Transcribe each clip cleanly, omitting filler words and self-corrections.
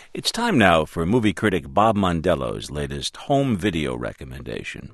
It's time now for movie critic Bob Mondello's latest home video recommendation.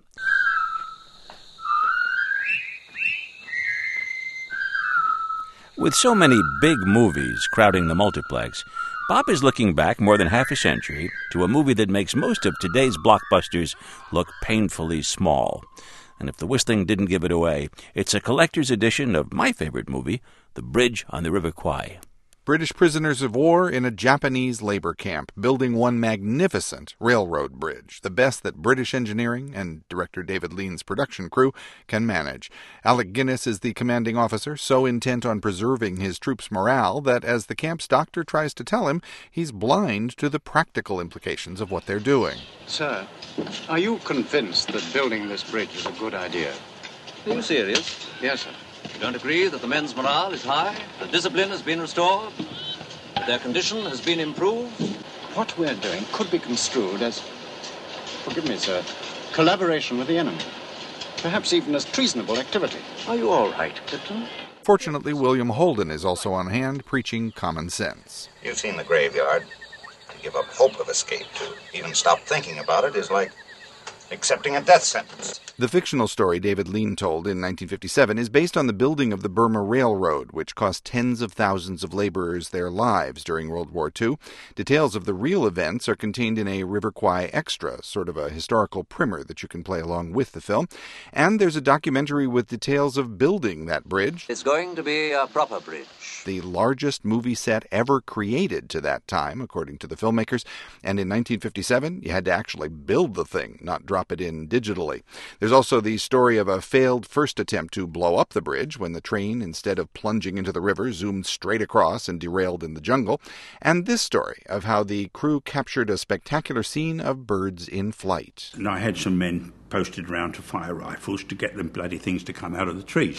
With so many big movies crowding the multiplex, Bob is looking back more than half a century to a movie that makes most of today's blockbusters look painfully small. And if the whistling didn't give it away, it's a collector's edition of my favorite movie, The Bridge on the River Kwai. British prisoners of war in a Japanese labor camp, building one magnificent railroad bridge, the best that British engineering and director David Lean's production crew can manage. Alec Guinness is the commanding officer, so intent on preserving his troops' morale that as the camp's doctor tries to tell him, he's blind to the practical implications of what they're doing. Sir, are you convinced that building this bridge is a good idea? Are you serious? Yes, sir. You don't agree that the men's morale is high, that discipline has been restored, that their condition has been improved? What we're doing could be construed as, forgive me, sir, collaboration with the enemy. Perhaps even as treasonable activity. Are you all right, Clifton? Fortunately, William Holden is also on hand, preaching common sense. You've seen the graveyard. To give up hope of escape, to even stop thinking about it, is like accepting a death sentence. The fictional story David Lean told in 1957 is based on the building of the Burma Railroad, which cost tens of thousands of laborers their lives during World War II. Details of the real events are contained in a River Kwai Extra, sort of a historical primer that you can play along with the film. And there's a documentary with details of building that bridge. It's going to be a proper bridge. The largest movie set ever created to that time, according to the filmmakers. And in 1957, you had to actually build the thing, not drop it in digitally. There's also the story of a failed first attempt to blow up the bridge when the train, instead of plunging into the river, zoomed straight across and derailed in the jungle. And this story of how the crew captured a spectacular scene of birds in flight. And I had some men posted around to fire rifles to get them bloody things to come out of the trees.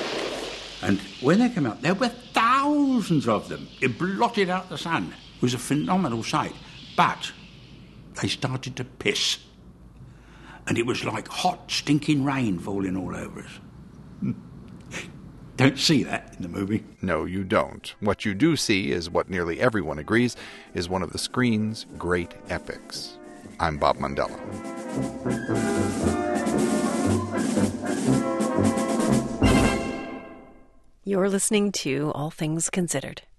And when they came out, there were thousands of them. It blotted out the sun. It was a phenomenal sight. But they started to piss. And it was like hot, stinking rain falling all over us. Don't see that in the movie. No, you don't. What you do see is what nearly everyone agrees is one of the screen's great epics. I'm Bob Mondello. You're listening to All Things Considered.